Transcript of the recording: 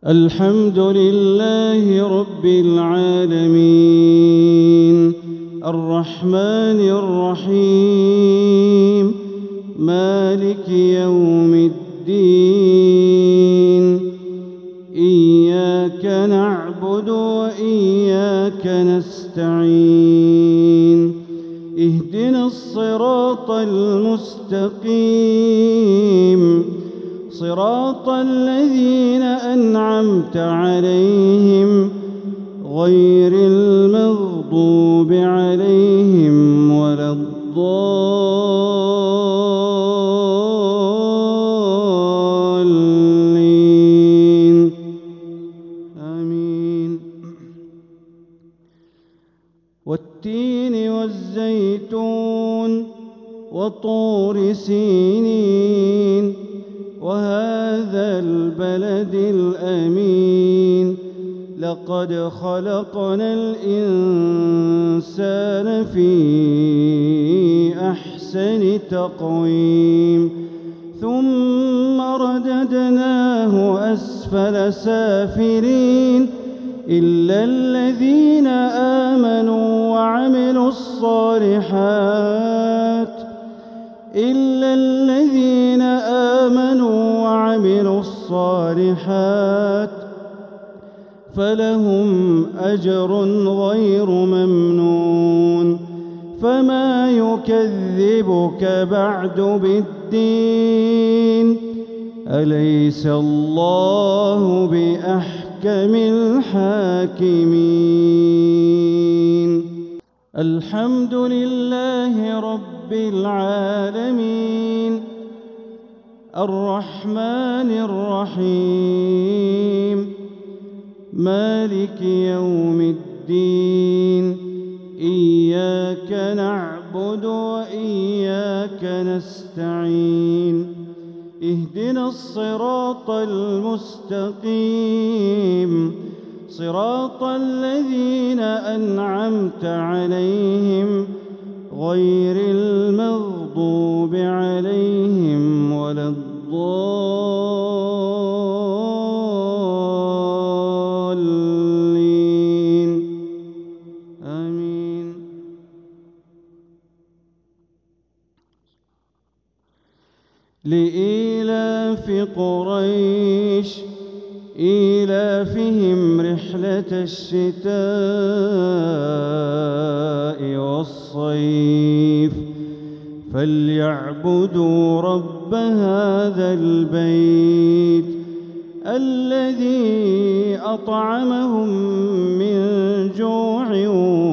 الحمد لله رب العالمين الرحمن الرحيم مالك يوم الدين إياك نعبد وإياك نستعين اهدنا الصراط المستقيم صراط الذين أنعمت عليهم غير المغضوب عليهم ولا الضالين آمين. والتين والزيتون وطور سينين وهذا البلد الأمين لقد خلقنا الإنسان في أحسن تقويم ثم رددناه أسفل سافلين إلا الذين آمنوا وعملوا الصالحات فلهم أجر غير ممنون. فما يكذبك بعد بالدين أليس الله بأحكم الحاكمين. الحمد لله رب العالمين الرحمن الرحيم مالك يوم الدين إياك نعبد وإياك نستعين اهدنا الصراط المستقيم صراط الذين أنعمت عليهم غير المغضوب عليهم ولا الضالين آمين. لإيلاف قريش إيلافهم رحلة الشتاء والصيف فليعبدوا رب هذا البيت الذي أطعمهم من جوع